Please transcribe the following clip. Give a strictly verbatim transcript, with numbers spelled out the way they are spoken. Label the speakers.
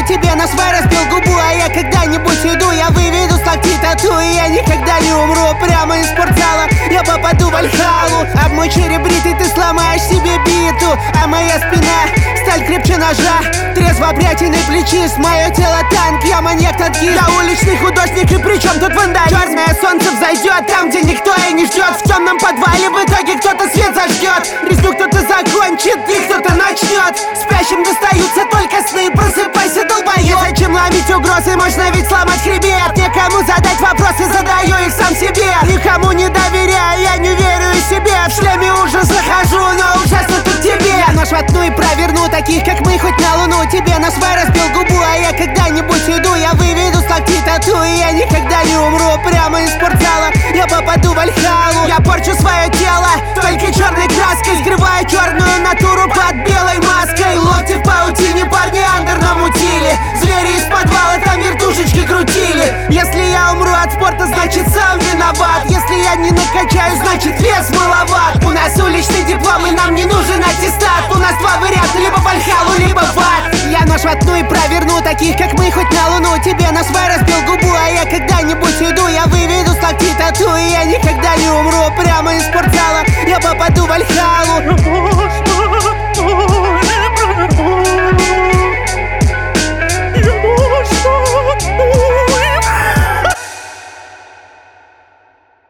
Speaker 1: тебе на свай разбил губу. А я когда-нибудь уйду, я выведу с локти тату. И я никогда не умру прямо из спортзала. Я попаду в Вальхалу. Об мой череп бритый ты сломаешь себе биту. А моя спина сталь крепче ножа. Трезво обрятенный плечист, мое тело танк. Я маньяк ноги, я уличный художник. И причем тут вандализм? Черное солнце взойдет там, где никто и не ждет. В темном подвале в итоге кто-то свет зажгет. Резню кто-то закончит и кто-то начнет. Спящим достаются только сны. Просыпайся, долбоёб. Зачем ломить угрозы, можно ведь сломать хребет. Некому задать вопросы, задаю их сам себе. Никому не доверяю, я не верю и себе. В шлеме ужас захожу, но ужасно тут тебе. Я нож воткну и проверну таких, как мы, хоть на луну. Тебе на свай разбил губу, а я когда-нибудь уйду. Я выведу с локти тату, и я никогда не умру прямо из спортзала. Я попаду в Вальхалу. Я порчу свое тело только черной краской, скрываю черную натуру под белой маской. Локти в паутине, парни андер намутили. Звери из подвала там вертушечки крутили. Если я умру от спорта, значит сам виноват. Если я не накачаю, значит вес маловат. У нас уличный диплом и нам не нужен аттестат. У нас два варианта, либо в Вальхалу, либо в ад. Я нож воткну и проверну таких, как мы, хоть на луну. Тебе на свай разбил губу, а я когда-нибудь уйду. Я выведу с локти тату, и я никогда не умру прямо из спортзала. Я попаду в Вальхалу.